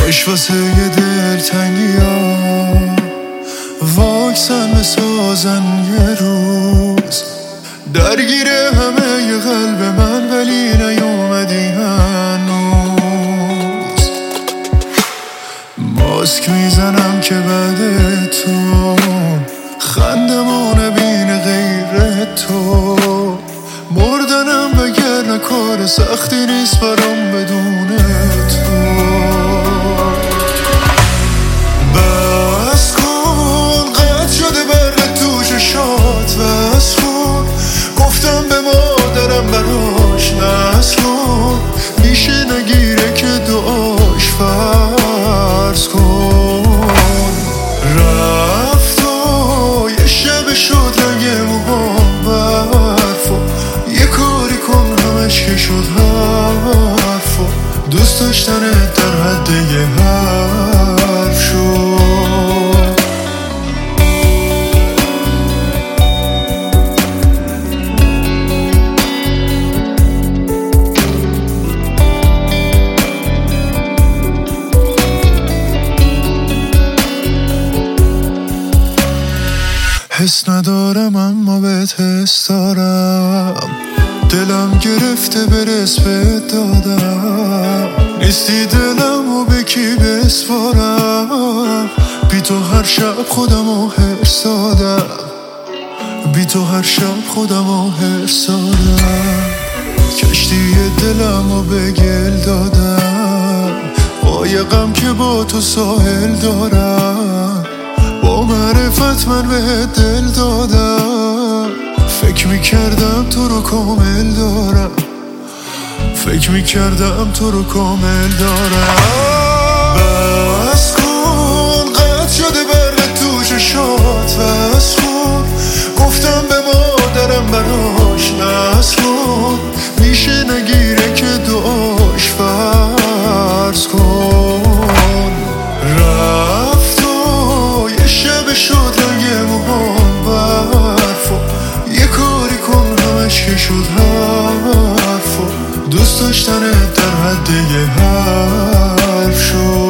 کاش واسه یه دلتنگیا واکسن بسازن یه روز درگیر همه ی قلب من، ولی نیومدی هنوز. ماسک میزنم که بعد تو خندمو نبینه غیر تو. مردنم وگرنه کار سختی نیست برام بدون تو. بس کن قد شده برق تو چشات، بس کن گفتم به مادرم براش نسکن. میشه نگیره که دعاش فرض کن. رفت و یه شب شد رنگ موهام برف و یه کاری کن همش که شد حرف و دوست داشتنت در حد یه حرف شد. حس ندارم اما بهت حس دارم، دلم گرفته برس بهت دادم. نیستی دلم و به کی بسپارم، بی تو هر شب خودمو حرص دادم، بی تو هر شب خودمو حرص دادم. کشتی دلم و به گل دادم، قایقم که با تو ساحل دارم. با معرفت من به دل دادم، فکر میکردم تو رو کامل دارم، فکر میکردم تو رو کامل دارم. بس کن قد شده برق تو چشات، بس کن گفتم به مادرم براش نسکن. میشه نگیره که دعاش فرض کن. رفت و یه شب شد رنگ موهام برف و یه کاری کن همش که شد حرف و دوست داشتنت در حد یه حرف شد.